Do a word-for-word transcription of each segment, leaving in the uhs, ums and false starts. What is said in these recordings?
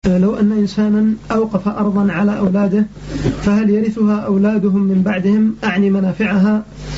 لو أن إنسانا أوقف أرضا على أولاده فهل يرثها أولادهم من بعدهم أعني منافعها؟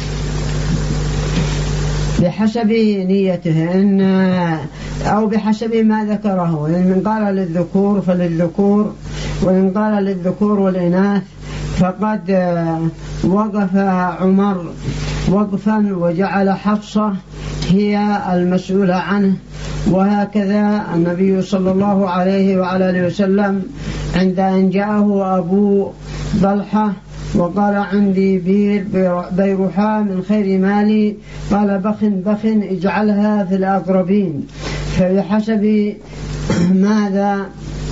بحسب نيته إن أو بحسب ما ذكره. إن قال للذكور فللذكور، وإن قال للذكور والإناث فقد وقف عمر وقفا وجعل حفصة هي المسؤولة عنه. وهكذا النبي صلى الله عليه وعلى آله وسلم عند أن جاءه أبو ضلحة وقال عندي بير بيرحاء من خير مالي، قال بخ بخ اجعلها في الأقربين. فبحسب ماذا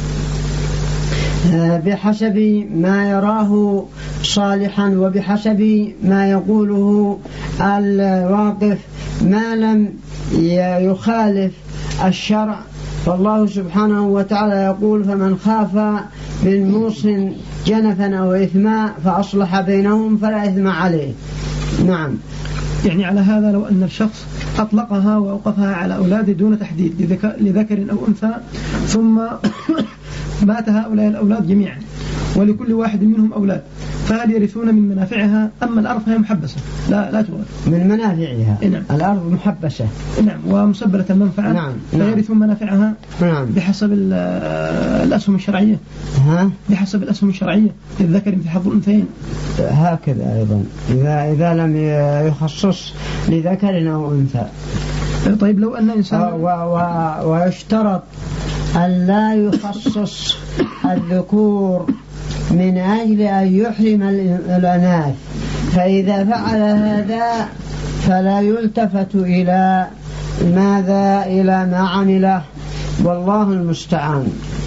بحسب ما يراه صالحا وبحسب ما يقوله الواقف ما لم يخالف الشرع. فالله سبحانه وتعالى يقول فمن خاف من موص جنفا أو إثما فأصلح بينهم فلا إثم عليه. نعم. يعني على هذا لو أن الشخص أطلقها وأوقفها على أولاده دون تحديد لذكر أو أنثى ثم مات هؤلاء الأولاد جميعا ولكل واحد منهم أولاد، فهل يرثون من منافعها؟ أما الأرض فهي محبسة لا لا تورث من منافعها. نعم. الأرض محبسة. نعم. ومسبلة المنفعة. نعم. فيرثون منافعها. نعم. بحسب الأسهم الشرعية. ها؟ بحسب الأسهم الشرعية للذكر مثل حظ الأنثيين. هكذا أيضا إذا إذا لم يخصص لذكر أو أنثى. طيب لو أن إنسان و و ويشترط أن لا يخصص الذكور من أجل أن يحرم الأناث، فإذا فعل هذا فلا يلتفت إلى ماذا إلى ما عمله، والله المستعان.